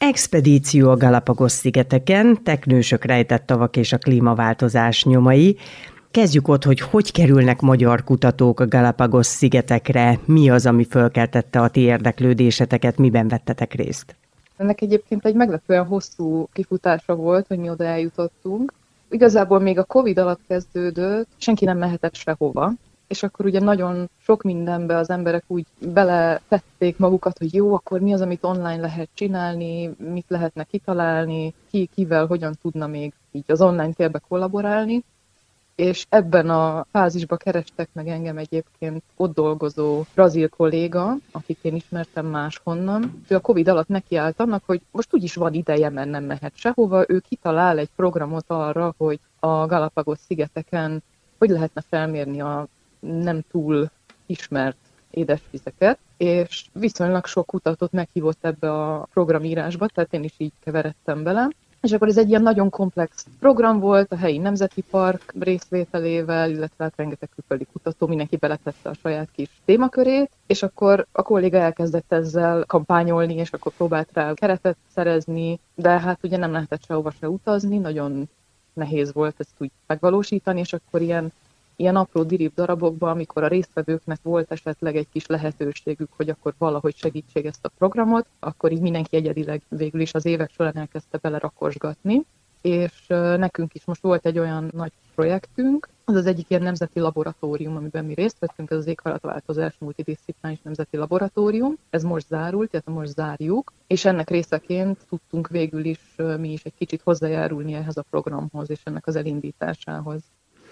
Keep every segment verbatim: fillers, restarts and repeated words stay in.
Expedíció a Galápagos-szigeteken, teknősök, rejtett tavak és a klímaváltozás nyomai. Kezdjük ott, hogy hogy kerülnek magyar kutatók a Galápagos-szigetekre, mi az, ami fölkeltette a ti érdeklődéseteket, miben vettetek részt? Ennek egyébként egy meglepően hosszú kifutása volt, hogy mi oda eljutottunk. Igazából még a Covid alatt kezdődött, senki nem mehetett sehova, és akkor ugye nagyon sok mindenbe az emberek úgy beletették magukat, hogy jó, akkor mi az, amit online lehet csinálni, mit lehetne kitalálni, ki kivel hogyan tudna még így az online térbe kollaborálni. És ebben a fázisban kerestek meg engem egyébként ott dolgozó brazil kolléga, akit én ismertem máshonnan. Ő a Covid alatt nekiállt annak, hogy most úgyis van ideje, mert nem mehet sehova. Ő kitalál egy programot arra, hogy a Galápagos-szigeteken hogy lehetne felmérni a nem túl ismert édesvizeket, és viszonylag sok kutatót meghívott ebbe a programírásba, tehát én is így keveredtem bele. És akkor ez egy ilyen nagyon komplex program volt, a helyi nemzeti park részvételével, illetve hát rengeteg külföldi kutató, mindenki beletette a saját kis témakörét, és akkor a kolléga elkezdett ezzel kampányolni, és akkor próbált rá keretet szerezni, de hát ugye nem lehetett sehova se utazni, nagyon nehéz volt ezt úgy megvalósítani, és akkor ilyen ilyen apró dirib darabokban, amikor a résztvevőknek volt esetleg egy kis lehetőségük, hogy akkor valahogy segítsék ezt a programot, akkor így mindenki egyedileg végül is az évek során elkezdte belerakosgatni, és nekünk is most volt egy olyan nagy projektünk, az az egyik ilyen nemzeti laboratórium, amiben mi részt vettünk, ez az éghajlatváltozás multidisziplináris nemzeti laboratórium. Ez most zárult, tehát most zárjuk, és ennek részeként tudtunk végül is mi is egy kicsit hozzájárulni ehhez a programhoz és ennek az elindításához.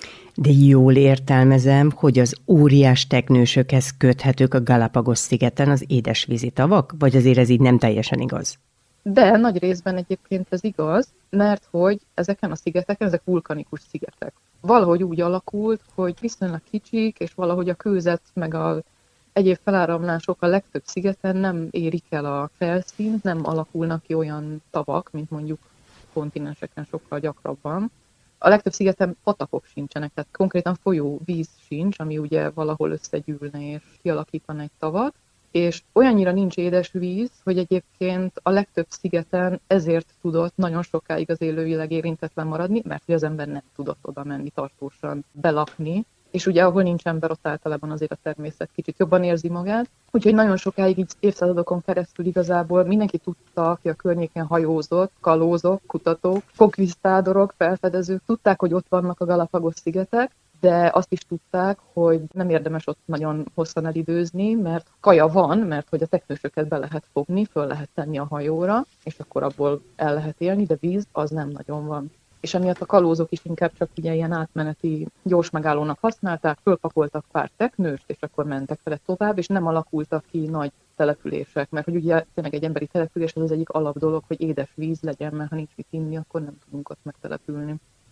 De jól értelmezem, hogy az óriás teknősökhez köthetők a Galápagos-szigeten az édesvízi tavak, vagy azért ez így nem teljesen igaz? De nagy részben egyébként ez igaz, mert hogy ezeken a szigeteken, ezek vulkanikus szigetek. Valahogy úgy alakult, hogy viszonylag kicsik, és valahogy a kőzet meg a egyéb feláramlások a legtöbb szigeten nem érik el a felszínt, nem alakulnak ki olyan tavak, mint mondjuk kontinenseken sokkal gyakrabban. A legtöbb szigeten patakok sincsenek, tehát konkrétan folyóvíz sincs, ami ugye valahol összegyűlne és kialakítana egy tavat, és olyannyira nincs édesvíz, hogy egyébként a legtöbb szigeten ezért tudott nagyon sokáig az élővilág érintetlen maradni, mert hogy az ember nem tudott oda menni tartósan belakni, és ugye ahol nincs ember, ott általában azért a természet kicsit jobban érzi magát. Úgyhogy nagyon sokáig, így évszázadokon keresztül igazából mindenki tudta, aki a környéken hajózott, kalózok, kutatók, konkvisztádorok, felfedezők, tudták, hogy ott vannak a Galápagos-szigetek, de azt is tudták, hogy nem érdemes ott nagyon hosszan elidőzni, mert kaja van, mert hogy a teknősöket be lehet fogni, föl lehet tenni a hajóra, és akkor abból el lehet élni, de víz az nem nagyon van. És emiatt a kalózok is inkább csak ugye ilyen átmeneti gyors megállónak használták, fölpakoltak pár teknőst, és akkor mentek vele tovább, és nem alakultak ki nagy települések, mert hogy ugye tényleg egy emberi település az az egyik alap dolog, hogy édes víz legyen, mert ha nincs mit inni, akkor nem tudunk ott megtelepülni.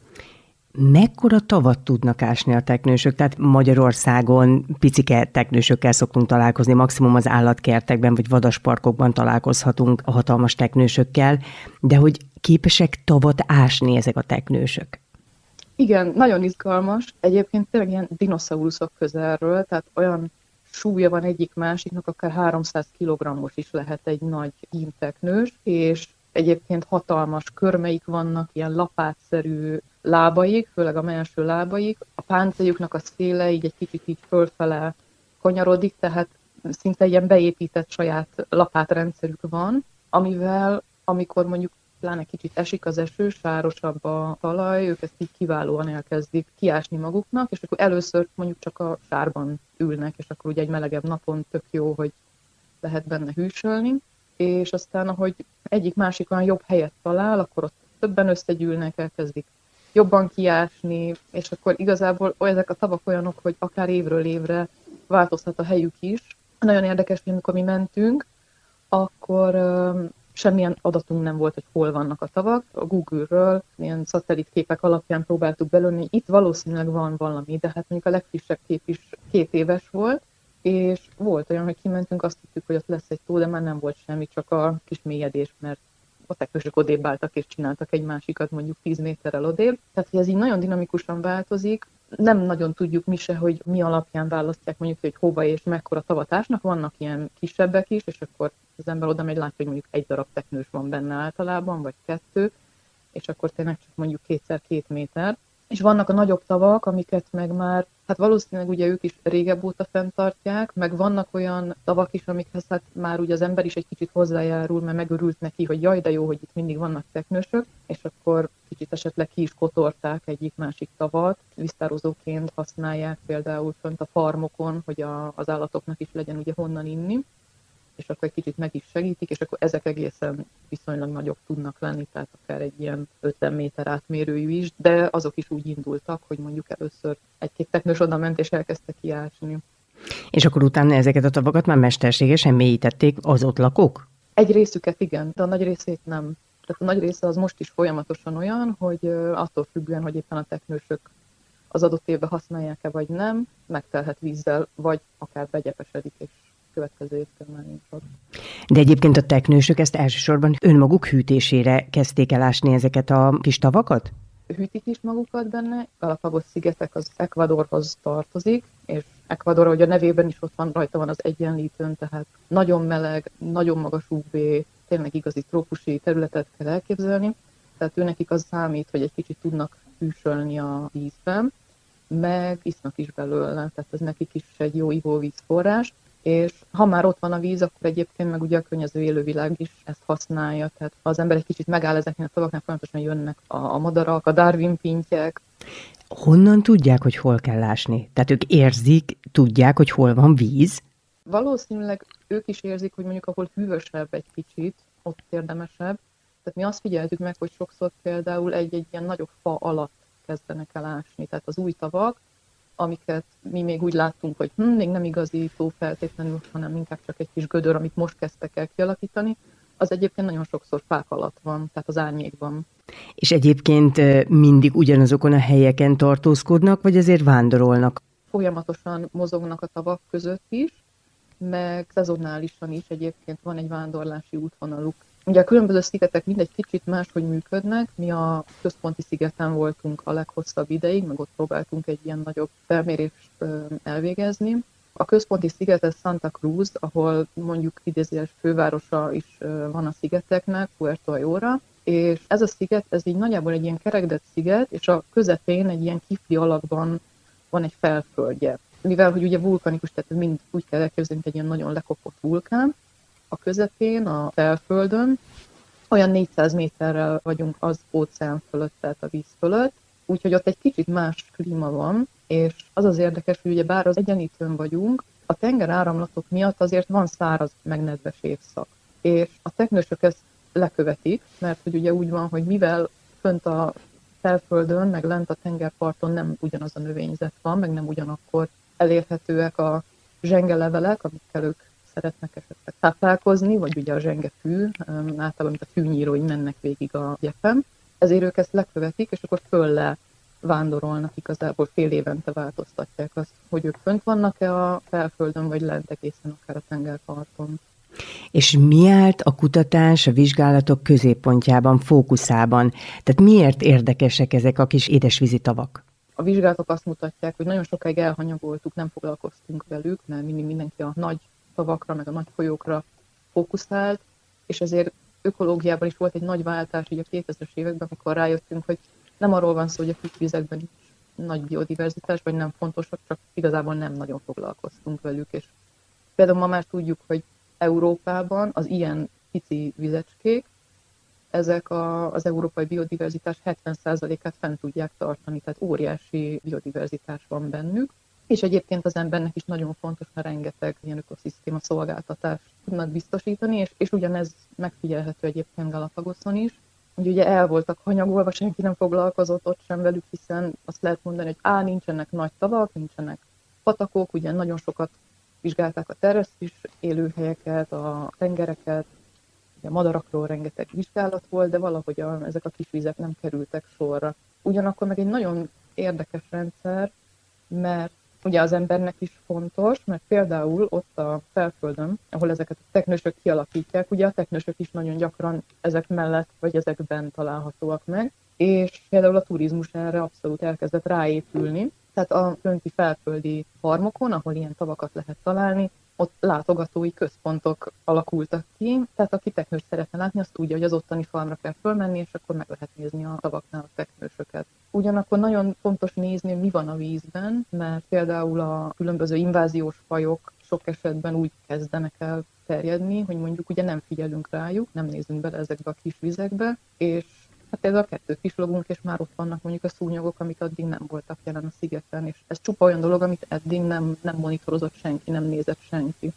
Mekkora tavat tudnak ásni a teknősök? Tehát Magyarországon picike teknősökkel szoktunk találkozni, maximum az állatkertekben vagy vadasparkokban találkozhatunk a hatalmas teknősökkel, de hogy képesek tavat ásni ezek a teknősök? Igen, nagyon izgalmas. Egyébként tényleg ilyen dinoszauruszok közelről, tehát olyan súlya van egyik másiknak, akár háromszáz kilogrammos is lehet egy nagy hímteknős, és egyébként hatalmas körmeik vannak, ilyen lapátszerű lábaik, főleg a mellső lábaik. A páncéljuknak a széle így egy kicsit így fölfele kanyarodik, tehát szinte ilyen beépített saját lapátrendszerük van, amivel amikor mondjuk pláne kicsit esik az eső, sárosabb a talaj, ők ezt így kiválóan elkezdik kiásni maguknak, és akkor először mondjuk csak a sárban ülnek, és akkor ugye egy melegebb napon tök jó, hogy lehet benne hűsölni, és aztán, ahogy egyik-másik olyan jobb helyet talál, akkor ott többen összegyűlnek, elkezdik jobban kiásni, és akkor igazából ezek a tavak olyanok, hogy akár évről évre változhat a helyük is. Nagyon érdekes, hogy amikor mi mentünk, akkor um, semmilyen adatunk nem volt, hogy hol vannak a tavak. A Google-ről ilyen szatellitképek alapján próbáltuk belőni, itt valószínűleg van valami, de hát mondjuk a legfrissebb kép is két éves volt, és volt olyan, hogy kimentünk, azt hittük, hogy ott lesz egy tó, de már nem volt semmi, csak a kis mélyedés, mert a teknősök odébb álltak és csináltak egy másikat mondjuk tíz méterrel odébb. Tehát, hogy ez így nagyon dinamikusan változik. nem nagyon tudjuk mi se, hogy mi alapján választják mondjuk, hogy hova és mekkora tavat ásnak. Vannak ilyen kisebbek is, és akkor az ember oda megy, látja, hogy mondjuk egy darab teknős van benne általában, vagy kettő, és akkor tényleg csak mondjuk kétszer két méter. És vannak a nagyobb tavak, amiket meg már, hát valószínűleg ugye ők is régebb óta fenntartják, meg vannak olyan tavak is, amikhez hát már ugye az ember is egy kicsit hozzájárul, mert megörült neki, hogy jaj, de jó, hogy itt mindig vannak teknősök, és akkor kicsit esetleg ki is kotorták egyik-másik tavat, víztározóként használják például fönt a farmokon, hogy a, az állatoknak is legyen ugye honnan inni, és akkor egy kicsit meg is segítik, és akkor ezek egészen viszonylag nagyok tudnak lenni, tehát akár egy ilyen ötven méter átmérőjű is, de azok is úgy indultak, hogy mondjuk először egy-két teknős oda ment, és elkezdte kiásni. És akkor utána ezeket a tavakat már mesterségesen mélyítették az ott lakók? Egy részüket igen, de a nagy részét nem. Tehát a nagy része az most is folyamatosan olyan, hogy attól függően, hogy éppen a teknősök az adott évben használják-e vagy nem, megtelhet vízzel, vagy akár begyepesedik, és következő évben már nincs ott. De egyébként a teknősök ezt elsősorban önmaguk hűtésére kezdték el ásni ezeket a kis tavakat? Hűtik is magukat benne. Galapagos szigetek az Ecuadorhoz tartozik, és Ecuador, hogy a nevében is ott van, rajta van az egyenlítőn, tehát nagyon meleg, nagyon magas ú vé, tényleg igazi trópusi területet kell elképzelni. Tehát őnekik az számít, hogy egy kicsit tudnak hűsölni a vízben, meg isznak is belőle, tehát ez nekik is egy jó ivóvízforrás. És ha már ott van a víz, akkor egyébként meg ugye a környező élővilág is ezt használja, tehát ha az ember egy kicsit megáll ezeknél a tavaknál, folyamatosan jönnek a, a madarak, a Darwin-pintyek. Honnan tudják, hogy hol kell ásni? Tehát ők érzik, tudják, hogy hol van víz? Valószínűleg ők is érzik, hogy mondjuk ahol hűvösebb egy kicsit, ott érdemesebb. Tehát mi azt figyeltük meg, hogy sokszor például egy-egy ilyen nagyobb fa alatt kezdenek el ásni, tehát az új tavak, amiket mi még úgy láttunk, hogy hm, még nem igazi tó feltétlenül, hanem inkább csak egy kis gödör, amit most kezdtek el kialakítani, az egyébként nagyon sokszor fák alatt van, tehát az árnyékban. És egyébként mindig ugyanazokon a helyeken tartózkodnak, vagy azért vándorolnak? Folyamatosan mozognak a tavak között is, meg szezonálisan is egyébként van egy vándorlási útvonaluk. Ugye a különböző szigetek mindegy kicsit máshogy működnek, mi a központi szigeten voltunk a leghosszabb ideig, meg ott próbáltunk egy ilyen nagyobb felmérést elvégezni. A központi sziget ez Santa Cruz, ahol mondjuk idézőjeles fővárosa is van a szigeteknek, Puerto Ayora, és ez a sziget, ez így nagyjából egy ilyen kerekdett sziget, és a közepén egy ilyen kifli alakban van egy felföldje. Mivel, hogy ugye vulkanikus, tehát mind úgy kell elképzelni, mint egy ilyen nagyon lekopott vulkán, a közepén, a felföldön, olyan négyszáz méterrel vagyunk az óceán fölött, tehát a víz fölött, úgyhogy ott egy kicsit más klíma van, és az az érdekes, hogy ugye bár az egyenlítőn vagyunk, a tenger áramlatok miatt azért van száraz, meg nedves évszak. És a teknősök ezt lekövetik, mert hogy ugye úgy van, hogy mivel fönt a felföldön, meg lent a tengerparton nem ugyanaz a növényzet van, meg nem ugyanakkor elérhetőek a zsengelevelek, amikkel ők szeretnek esetleg táplálkozni, vagy ugye a zsengefű, általában mint a fűnyírói mennek végig a gyepen. Ezért ők ezt lekövetik, és akkor fölle vándorolnak, igazából fél évente változtatják azt, hogy ők fönt vannak-e a felföldön, vagy lent egészen akár a tengerparton. És mi állt a kutatás, a vizsgálatok középpontjában, fókuszában? Tehát miért érdekesek ezek a kis édesvízi tavak? A vizsgálatok azt mutatják, hogy nagyon sokáig elhanyagoltuk, nem foglalkoztunk velük, mert mindig mindenki a nagy tavakra, meg a nagy folyókra fókuszált, és ezért ökológiában is volt egy nagy váltás így a kétezres években, amikor rájöttünk, hogy nem arról van szó, hogy a kis vizekben is nagy biodiverzitás, vagy nem fontosak, csak igazából nem nagyon foglalkoztunk velük, és például ma már tudjuk, hogy Európában az ilyen pici vizecskék, ezek a, az európai biodiverzitás hetven százalékát fent tudják tartani, tehát óriási biodiverzitás van bennük, és egyébként az embernek is nagyon fontos, mert rengeteg ilyen ökoszisztéma szolgáltatást tudnak biztosítani, és, és ugyanez megfigyelhető egyébként Galapagoszon is. Ugye, ugye el voltak hanyagolva, senki nem foglalkozott ott sem velük, hiszen azt lehet mondani, hogy á, nincsenek nagy tavak, nincsenek patakok, ugye nagyon sokat vizsgálták a terresztis élőhelyeket, a tengereket, ugye a madarakról rengeteg vizsgálat volt, de valahogy a, ezek a kis vizek nem kerültek sorra. Ugyanakkor meg egy nagyon érdekes rendszer, mert ugye az embernek is fontos, mert például ott a felföldön, ahol ezeket a teknősök kialakítják, ugye a teknősök is nagyon gyakran ezek mellett vagy ezekben találhatóak meg, és például a turizmus erre abszolút elkezdett ráépülni, Tehát a fönti felföldi farmokon, ahol ilyen tavakat lehet találni, ott látogatói központok alakultak ki, tehát aki teknőst szeretne látni, azt tudja, hogy az ottani farmra kell fölmenni, és akkor meg lehet nézni a tavaknál a teknősöket. Ugyanakkor nagyon fontos nézni, hogy mi van a vízben, mert például a különböző inváziós fajok sok esetben úgy kezdenek el terjedni, hogy mondjuk ugye nem figyelünk rájuk, nem nézünk bele ezekbe a kis vizekbe, és hát ez a kettőt kislogunk, és már ott vannak mondjuk a szúnyogok, amik addig nem voltak jelen a szigeten, és ez csupa olyan dolog, amit eddig nem, nem monitorozott senki, nem nézett senki.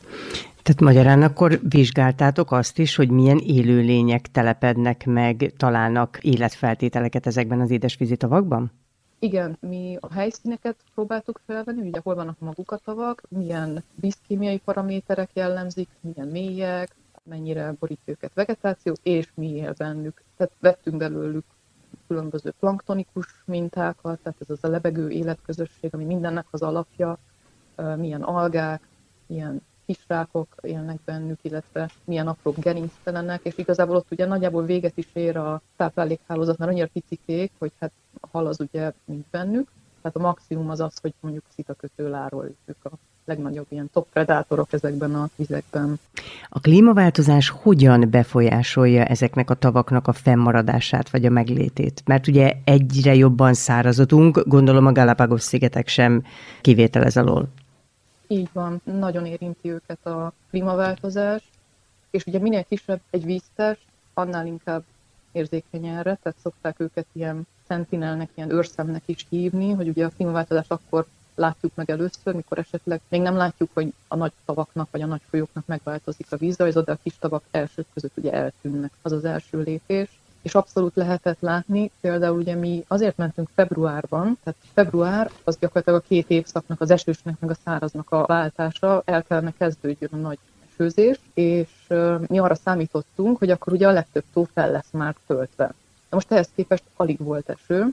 Tehát magyarán akkor vizsgáltátok azt is, hogy milyen élőlények telepednek meg, találnak életfeltételeket ezekben az édesvízi tavakban? Igen, mi a helyszíneket próbáltuk felvenni, ugye hol vannak maguk a tavak, milyen vízkémiai paraméterek jellemzik, milyen mélyek, mennyire borítja őket vegetáció, és mi él bennük. Tehát vettünk belőlük különböző planktonikus mintákat, tehát ez az a lebegő életközösség, ami mindennek az alapja, milyen algák, milyen kisrákok élnek bennük, illetve milyen apró gerinctelenek, és igazából ott ugye nagyjából véget is ér a táplálékhálózat, mert annyira picikék, hogy hát a hal az ugye nincs bennük, tehát a maximum az az, hogy mondjuk szitakötőláról ők a legnagyobb ilyen top predátorok ezekben a vizekben. A klímaváltozás hogyan befolyásolja ezeknek a tavaknak a fennmaradását vagy a meglétét? Mert ugye egyre jobban szárazodunk, gondolom a Galápagos-szigetek sem kivétel ez alól. Így van, nagyon érinti őket a klímaváltozás, és ugye minél kisebb egy víztest, annál inkább érzékeny erre, tehát szokták őket ilyen sentinelnek, ilyen őrszemnek is hívni, hogy ugye a klímaváltozás akkor látjuk meg először, mikor esetleg még nem látjuk, hogy a nagy tavaknak vagy a nagy folyóknak megváltozik a vízrajza, de a kis tavak elsők között ugye eltűnnek. Az az első lépés. És abszolút lehetett látni, például ugye mi azért mentünk februárban, tehát február az gyakorlatilag a két évszaknak, az esősnek meg a száraznak a váltása, el kellene kezdődjön a nagy esőzés, és uh, mi arra számítottunk, hogy akkor ugye a legtöbb tó fel lesz már töltve. De most ehhez képest alig volt eső,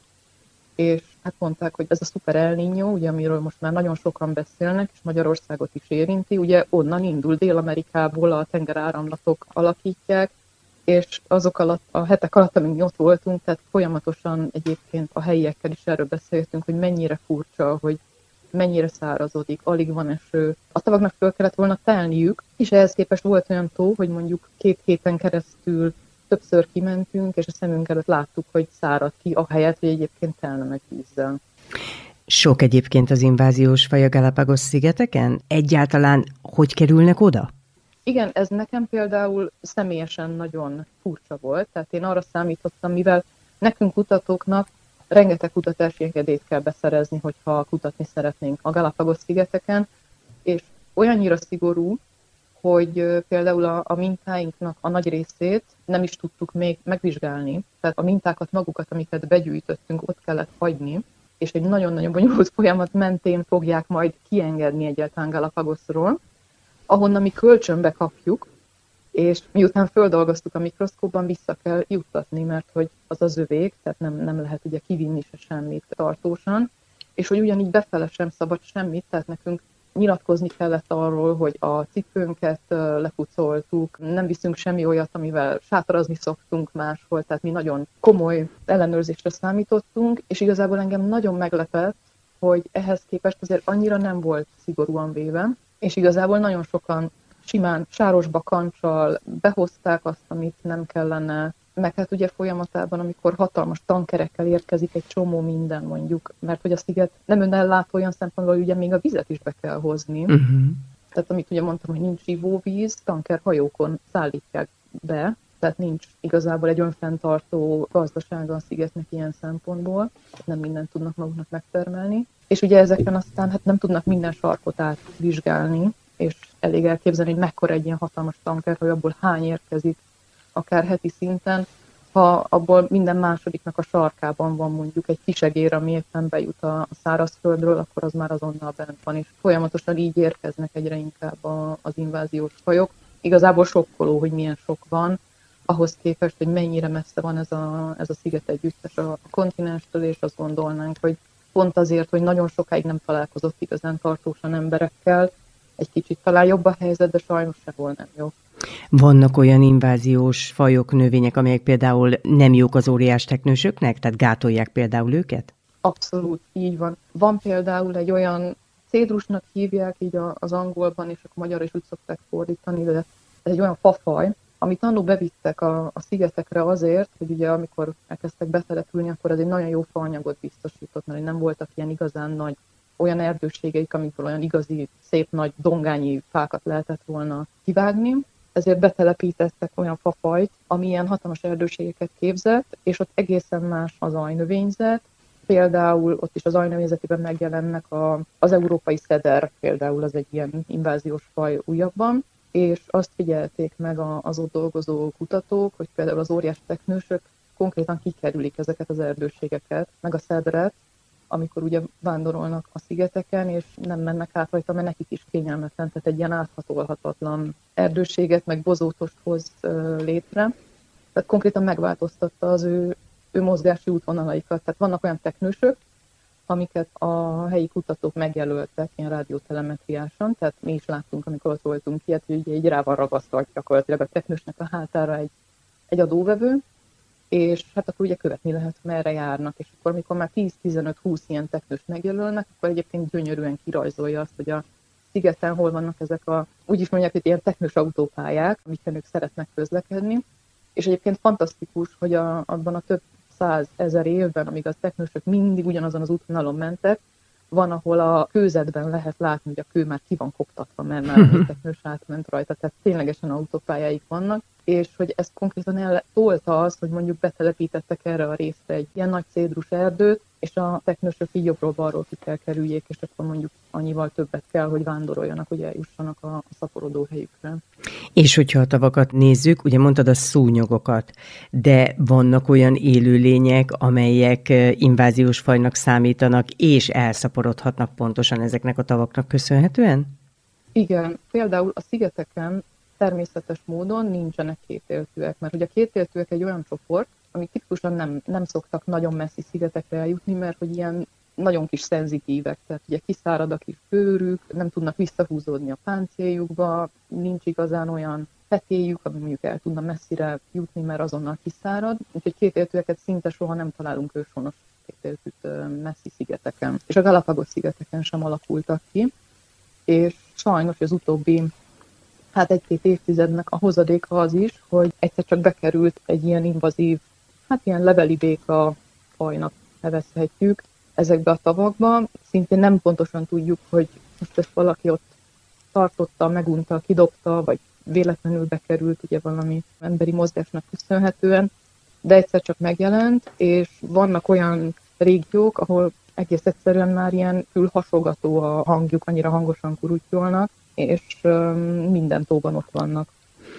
és hát mondták, hogy ez a szuper El Niño, ugye, amiről most már nagyon sokan beszélnek, és Magyarországot is érinti, ugye onnan indul, Dél-Amerikából a tengeráramlatok alakítják, és azok alatt, a hetek alatt, amíg mi ott voltunk, tehát folyamatosan egyébként a helyiekkel is erről beszéltünk, hogy mennyire furcsa, hogy mennyire szárazodik, alig van eső. A tavaknak föl kellett volna telniük, és ehhez képest volt olyan tó, hogy mondjuk két héten keresztül többször kimentünk, és a szemünk előtt láttuk, hogy szárad ki, ahelyett, hogy egyébként telne meg vízzel. Sok egyébként az inváziós faj a Galápagos-szigeteken? Egyáltalán hogy kerülnek oda? Igen, ez nekem például személyesen nagyon furcsa volt, tehát én arra számítottam, mivel nekünk kutatóknak rengeteg kutatási engedélyt kell beszerezni, hogyha kutatni szeretnénk a Galápagos-szigeteken, és olyannyira szigorú, hogy például a, a mintáinknak a nagy részét nem is tudtuk még megvizsgálni, tehát a mintákat magukat, amiket begyűjtöttünk, ott kellett hagyni, és egy nagyon-nagyon bonyolult folyamat mentén fogják majd kiengedni egyáltalán Galápagosról, ahonnan mi kölcsönbe kapjuk, és miután földolgoztuk a mikroszkópban, vissza kell juttatni, mert hogy az az övék, tehát nem, nem lehet ugye kivinni se semmit tartósan, és hogy ugyanígy befele sem szabad semmit, tehát nekünk nyilatkozni kellett arról, hogy a cipőnket lepucoltuk, nem viszünk semmi olyat, amivel sátarazni szoktunk máshol, tehát mi nagyon komoly ellenőrzésre számítottunk, és igazából engem nagyon meglepett, hogy ehhez képest azért annyira nem volt szigorúan véve, és igazából nagyon sokan simán sáros bakanccsal behozták azt, amit nem kellene, meg hát ugye folyamatában, amikor hatalmas tankerekkel érkezik egy csomó minden mondjuk, mert hogy a sziget nem önellátó olyan szempontból, hogy ugye még a vizet is be kell hozni. Uh-huh. Tehát amit ugye mondtam, hogy nincs ivóvíz, tankerhajókon szállítják be, tehát nincs igazából egy önfenntartó gazdasága a szigetnek ilyen szempontból, nem mindent tudnak maguknak megtermelni. És ugye ezeken aztán hát nem tudnak minden sarkot átvizsgálni, és elég elképzelni, hogy mekkora egy ilyen hatalmas tanker, hogy abból hány érkezik, akár heti szinten, ha abból minden másodiknak a sarkában van mondjuk egy kisegér, ami éppen bejut a szárazföldről, akkor az már azonnal bent van, és folyamatosan így érkeznek egyre inkább a, az inváziós fajok. Igazából sokkoló, hogy milyen sok van, ahhoz képest, hogy mennyire messze van ez a, ez a sziget együttes a, a kontinenstől, és azt gondolnánk, hogy pont azért, hogy nagyon sokáig nem találkozott igazán tartósan emberekkel, egy kicsit talán jobb a helyzet, de sajnos sehol nem jó. Vannak olyan inváziós fajok, növények, amelyek például nem jók az óriás teknősöknek, tehát gátolják például őket? Abszolút, így van. Van például egy olyan, cédrusnak hívják így az angolban, és akkor magyarra is úgy szokták fordítani, de ez egy olyan fafaj, amit annó bevittek a, a szigetekre azért, hogy ugye amikor elkezdtek betelepülni, akkor ez egy nagyon jó faanyagot biztosított, mert nem voltak ilyen igazán nagy olyan erdőségeik, amikor olyan igazi, szép nagy dongányi fákat lehetett volna kivágni, ezért betelepítettek olyan fafajt, ami ilyen hatalmas erdőségeket képzett, és ott egészen más az ajnövényzet. Például ott is az ajnövényzetében megjelennek a, az európai szeder, például az egy ilyen inváziós faj újabban, és azt figyelték meg a, az ott dolgozó kutatók, hogy például az óriás teknősök konkrétan kikerülik ezeket az erdőségeket, meg a szedret, amikor ugye vándorolnak a szigeteken, és nem mennek át rajta, mert nekik is kényelmetlen, tehát egy ilyen áthatolhatatlan erdőséget, meg bozótost hoz létre. Tehát konkrétan megváltoztatta az ő, ő mozgási útvonalaikat. Tehát vannak olyan teknősök, amiket a helyi kutatók megjelöltek ilyen rádiótelemetriáson, tehát mi is láttunk, amikor ott voltunk ilyet, hogy ugye így rá van ragasztva gyakorlatilag a teknősnek a hátára egy, egy adóvevő, és hát akkor ugye követni lehet, merre járnak, és akkor amikor már tíz-tizenöt-húsz ilyen teknőst megjelölnek, akkor egyébként gyönyörűen kirajzolja azt, hogy a szigeten hol vannak ezek a, úgy is mondják, hogy ilyen teknős autópályák, amiken ők szeretnek közlekedni, és egyébként fantasztikus, hogy a, abban a több százezer évben, amíg a teknősök mindig ugyanazon az útvonalon mentek, van, ahol a kőzetben lehet látni, hogy a kő már ki van koptatva, mert már a teknős átment rajta, tehát ténylegesen autópályáik vannak, és hogy ezt konkrétan eltolta az, hogy mondjuk betelepítettek erre a részre egy ilyen nagy cédrus erdőt, és a teknősök így jobbról-balról ki kell kerüljék, és akkor mondjuk annyival többet kell, hogy vándoroljanak, hogy eljussanak a szaporodó helyükre. És hogyha a tavakat nézzük, ugye mondtad a szúnyogokat, de vannak olyan élőlények, amelyek inváziós fajnak számítanak, és elszaporodhatnak pontosan ezeknek a tavaknak köszönhetően? Igen, például a szigeteken természetes módon nincsenek kétéltűek, mert ugye a kétéltűek egy olyan csoport, amik tipikusan nem, nem szoktak nagyon messzi szigetekre eljutni, mert hogy ilyen nagyon kis szenzitívek, tehát ugye kiszárad a kis bőrük, nem tudnak visszahúzódni a páncéljukba, nincs igazán olyan petéjük, ami mondjuk el tudna messzire jutni, mert azonnal kiszárad, úgyhogy kétéltűeket szinte soha nem találunk őshonos kétéltűt messzi szigeteken. És a Galapagos szigeteken sem alakultak ki, és sajnos az utóbbi hát egy-két évtizednek a hozadéka az is, hogy egyszer csak bekerült egy ilyen invazív, hát ilyen leveli béka fajnak nevezhetjük ezekbe a tavakba. Szintén nem pontosan tudjuk, hogy most ezt valaki ott tartotta, megunta, kidobta, vagy véletlenül bekerült ugye valami emberi mozgásnak köszönhetően, de egyszer csak megjelent, és vannak olyan régiók, ahol egész egyszerűen már ilyen fülhasogató a hangjuk, annyira hangosan kurutyolnak, és minden tóban ott vannak.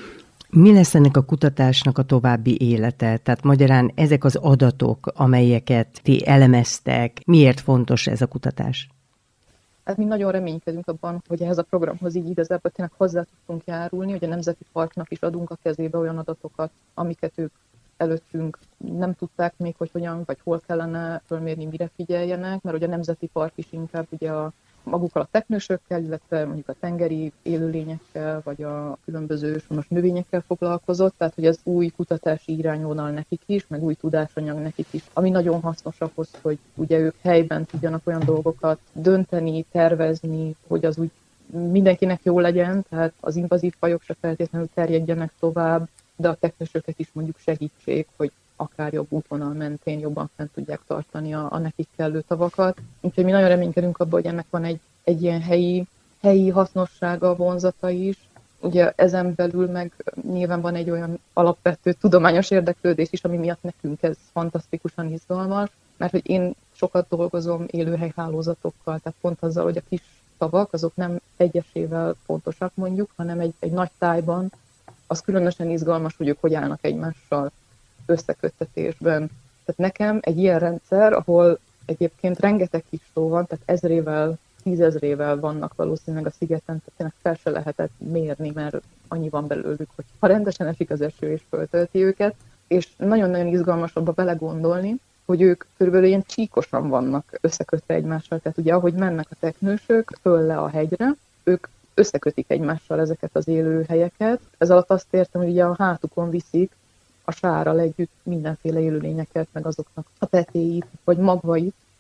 Mi lesz ennek a kutatásnak a további élete? Tehát magyarán ezek az adatok, amelyeket ti elemeztek, miért fontos ez a kutatás? Hát mi nagyon reménykedünk abban, hogy ehhez a programhoz így igazából tényleg hozzá tudtunk járulni, hogy a Nemzeti Parknak is adunk a kezébe olyan adatokat, amiket ők előttünk nem tudták még, hogy hogyan, vagy hol kellene fölmérni, mire figyeljenek, mert ugye a Nemzeti Park is inkább ugye a magukkal a teknősökkel, illetve mondjuk a tengeri élőlényekkel, vagy a különböző őshonos növényekkel foglalkozott, tehát hogy ez új kutatási irányvonal nekik is, meg új tudásanyag nekik is, ami nagyon hasznos ahhoz, hogy ugye ők helyben tudjanak olyan dolgokat dönteni, tervezni, hogy az úgy mindenkinek jó legyen, tehát az invazív fajok se feltétlenül terjedjenek tovább, de a teknősöket is mondjuk segítsék, hogy akár jobb útvonal mentén jobban fent tudják tartani a, a nekik kellő tavakat. Úgyhogy mi nagyon reménykedünk abban, hogy ennek van egy, egy ilyen helyi, helyi hasznossága, vonzata is. Ugye ezen belül meg nyilván van egy olyan alapvető tudományos érdeklődés is, ami miatt nekünk ez fantasztikusan izgalmas, mert hogy én sokat dolgozom élőhelyhálózatokkal, tehát pont azzal, hogy a kis tavak, azok nem egyesével fontosak mondjuk, hanem egy, egy nagy tájban, az különösen izgalmas, hogy ők hogy állnak egymással összeköttetésben. Tehát nekem egy ilyen rendszer, ahol egyébként rengeteg kis tó van, tehát ezrével, tízezrével vannak valószínűleg a szigeten, tehát tényleg fel se lehetett mérni, mert annyi van belőlük, hogy ha rendesen esik az eső és föltölti őket, és nagyon-nagyon izgalmas abba belegondolni, hogy ők körülbelül ilyen csíkosan vannak összekötve egymással, tehát ugye ahogy mennek a teknősök föl le a hegyre, ők összekötik egymással ezeket az élőhelyeket. Ez alatt azt értem, hogy ugye a hátukon viszik a sárral együtt mindenféle élőlényeket, meg azoknak a petéit, vagy magvait,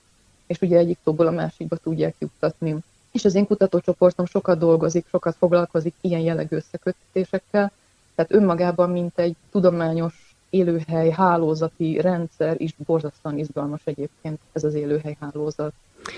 és ugye egyik tóból a másikba tudják juttatni. És az én kutatócsoportom sokat dolgozik, sokat foglalkozik ilyen jellegű összeköttetésekkel, tehát önmagában, mint egy tudományos élőhely, hálózati rendszer is borzasztóan izgalmas egyébként ez az élőhely hálózat.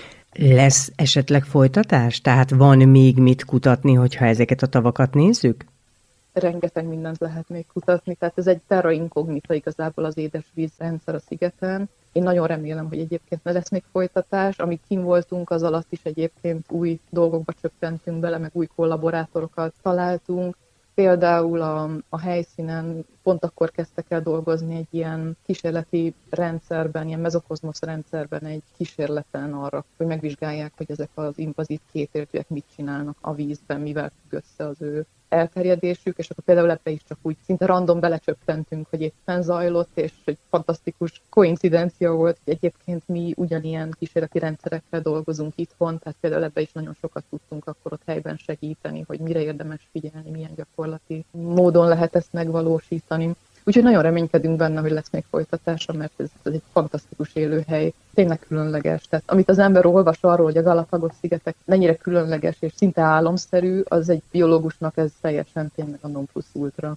Lesz esetleg folytatás? Tehát van még mit kutatni, hogyha ezeket a tavakat nézzük? Rengeteg mindent lehet még kutatni, tehát ez egy terra incognita igazából az édesvízrendszer a szigeten. Én nagyon remélem, hogy egyébként ne lesz még folytatás. Amíg kim voltunk, az alatt is egyébként új dolgokba csöppentünk bele, meg új kollaborátorokat találtunk. Például a, a helyszínen pont akkor kezdtek el dolgozni egy ilyen kísérleti rendszerben, ilyen mezokozmosz rendszerben, egy kísérleten arra, hogy megvizsgálják, hogy ezek az invazív kétéltűek mit csinálnak a vízben, mivel függ össze az ő elterjedésük, és akkor például ebbe is csak úgy szinte random belecsöppentünk, hogy éppen zajlott, és egy fantasztikus koincidencia volt, hogy egyébként mi ugyanilyen kísérleti rendszerekkel dolgozunk itthon, tehát például ebbe is nagyon sokat tudtunk akkor ott helyben segíteni, hogy mire érdemes figyelni, milyen gyakorlati módon lehet ezt megvalósítani. Úgyhogy nagyon reménykedünk benne, hogy lesz még folytatása, mert ez, ez egy fantasztikus élőhely, tényleg különleges. Tehát amit az ember olvas arról, hogy a Galapagos-szigetek mennyire különleges és szinte álomszerű, az egy biológusnak ez teljesen tényleg a non plus ultra.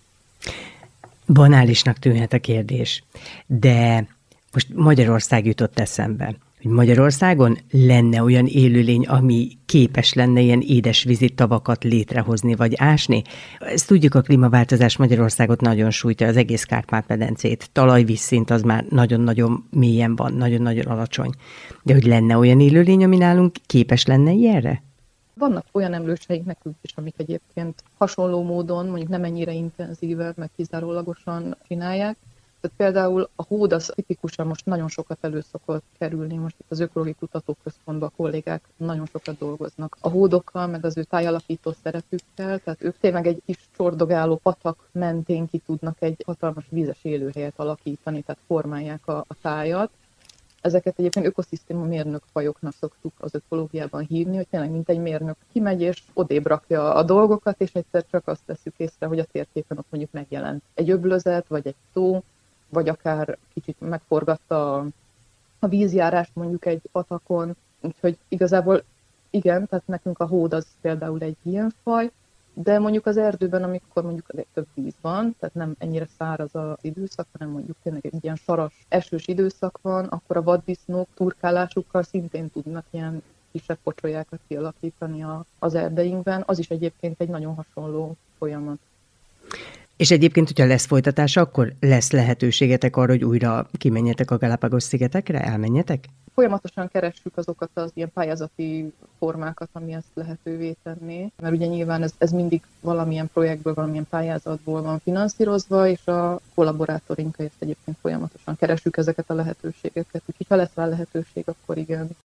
Banálisnak tűnhet a kérdés, de most Magyarország jutott eszembe, hogy Magyarországon lenne olyan élőlény, ami képes lenne ilyen édesvízi tavakat létrehozni vagy ásni. Ezt tudjuk, a klímaváltozás Magyarországot nagyon sújtja, az egész Kárpát-medencét. Talajvízszint az már nagyon-nagyon mélyen van, nagyon-nagyon alacsony. De hogy lenne olyan élőlény, ami nálunk képes lenne ilyenre? Vannak olyan emlőseink nekünk is, amik egyébként hasonló módon, mondjuk nem ennyire intenzíven, meg kizárólagosan csinálják. Tehát például a hód az tipikusan most nagyon sokat elő szokott kerülni, most itt az Ökológiai Kutatóközpontban a kollégák nagyon sokat dolgoznak a hódokkal, meg az ő tájalakító szerepükkel, tehát ők tényleg egy kis csordogáló patak mentén ki tudnak egy hatalmas vízes élőhelyet alakítani, tehát formálják a, a tájat. Ezeket egyébként ökoszisztéma mérnök fajoknak szoktuk az ökológiában hívni, hogy tényleg mint egy mérnök kimegy és odébb rakja a dolgokat, és egyszer csak azt veszük észre, hogy a térképen ott mondjuk megjelent egy öblözet, vagy egy tó, vagy akár kicsit megforgatta a, a vízjárást mondjuk egy patakon. Úgyhogy igazából igen, tehát nekünk a hód az például egy ilyen faj, de mondjuk az erdőben, amikor mondjuk több víz van, tehát nem ennyire száraz az időszak, hanem mondjuk tényleg egy ilyen saras, esős időszak van, akkor a vaddisznók turkálásukkal szintén tudnak ilyen kisebb pocsolyákat kialakítani a, az erdeinkben. Az is egyébként egy nagyon hasonló folyamat. És egyébként, hogyha lesz folytatása, akkor lesz lehetőségetek arra, hogy újra kimenjetek a Galápagos-szigetekre, elmenjetek? Folyamatosan keressük azokat az ilyen pályázati formákat, ami ezt lehetővé tenné, mert ugye nyilván ez, ez mindig valamilyen projektből, valamilyen pályázatból van finanszírozva, és a kollaborátorinkkal ezt egyébként folyamatosan keressük ezeket a lehetőségeket. Úgyhogy ha lesz rá lehetőség, akkor igen.